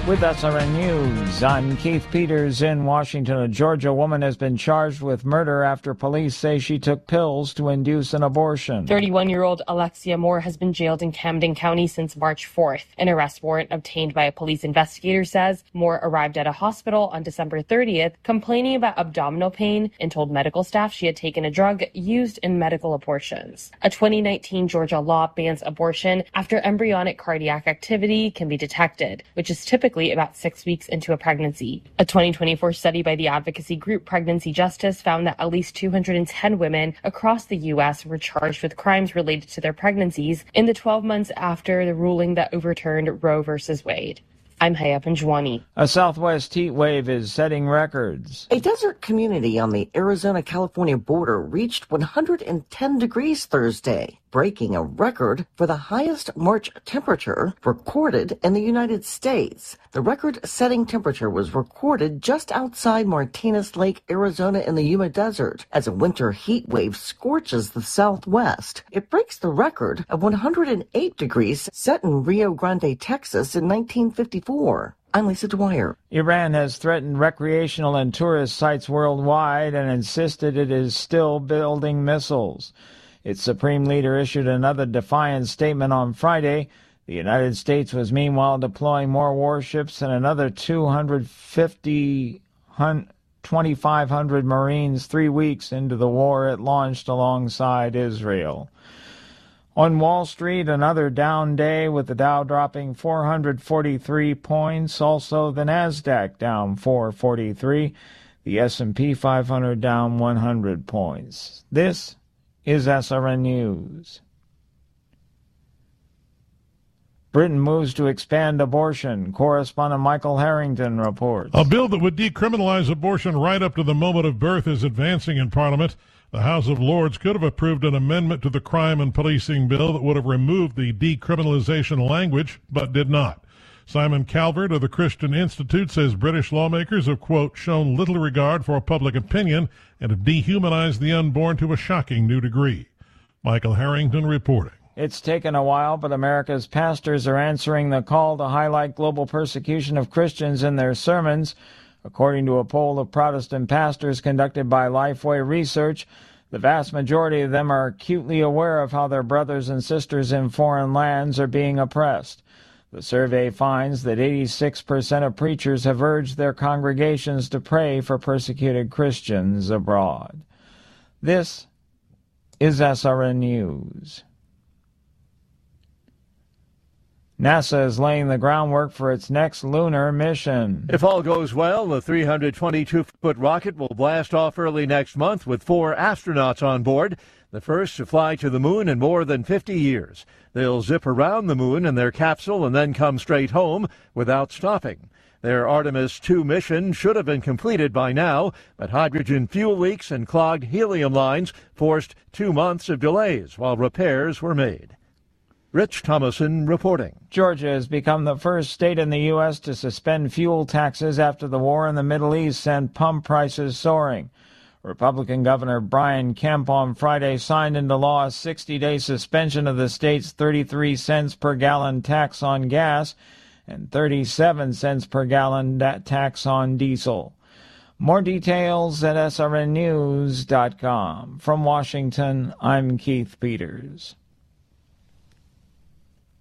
With SRN News, I'm Keith Peters in Washington. A Georgia woman has been charged with murder after police say she took pills to induce an abortion. 31-year-old Alexia Moore has been jailed in Camden County since March 4th. An arrest warrant obtained by a police investigator says Moore arrived at a hospital on December 30th complaining about abdominal pain and told medical staff she had taken a drug used in medical abortions. A 2019 Georgia law bans abortion after embryonic cardiac activity can be detected, which is typically about 6 weeks into a pregnancy. A 2024 study by the advocacy group Pregnancy Justice found that at least 210 women across the U.S. were charged with crimes related to their pregnancies in the 12 months after the ruling that overturned Roe v. Wade. I'm Haya Panjwani. A southwest heat wave is setting records. A desert community on the Arizona-California border reached 110 degrees Thursday, breaking a record for the highest March temperature recorded in the United States. The record-setting temperature was recorded just outside Martinez Lake, Arizona in the Yuma Desert, as a winter heat wave scorches the southwest. It breaks the record of 108 degrees set in Rio Grande, Texas in 1954. I'm Lisa Dwyer. Iran has threatened recreational and tourist sites worldwide and insisted it is still building missiles. Its supreme leader issued another defiant statement on Friday. The United States was meanwhile deploying more warships and another 2,500 Marines 3 weeks into the war it launched alongside Israel. On Wall Street, another down day with the Dow dropping 443 points. Also, the Nasdaq down 443. The S&P 500 down 100 points. This is SRN News. Britain moves to expand abortion. Correspondent Michael Harrington reports. A bill that would decriminalize abortion right up to the moment of birth is advancing in Parliament. The House of Lords could have approved an amendment to the crime and policing bill that would have removed the decriminalization language, but did not. Simon Calvert of the Christian Institute says British lawmakers have, quote, shown little regard for public opinion and have dehumanized the unborn to a shocking new degree. Michael Harrington reporting. It's taken a while, but America's pastors are answering the call to highlight global persecution of Christians in their sermons. According to a poll of Protestant pastors conducted by Lifeway Research, the vast majority of them are acutely aware of how their brothers and sisters in foreign lands are being oppressed. The survey finds that 86% of preachers have urged their congregations to pray for persecuted Christians abroad. This is SRN News. NASA is laying the groundwork for its next lunar mission. If all goes well, the 322-foot rocket will blast off early next month with 4 astronauts on board, the first to fly to the moon in more than 50 years. They'll zip around the moon in their capsule and then come straight home without stopping. Their Artemis 2 mission should have been completed by now, but hydrogen fuel leaks and clogged helium lines forced 2 months of delays while repairs were made. Rich Thomason reporting. Georgia has become the first state in the U.S. to suspend fuel taxes after the war in the Middle East sent pump prices soaring. Republican Governor Brian Kemp on Friday signed into law a 60-day suspension of the state's 33 cents per gallon tax on gas and 37 cents per gallon tax on diesel. More details at srnnews.com. From Washington, I'm Keith Peters.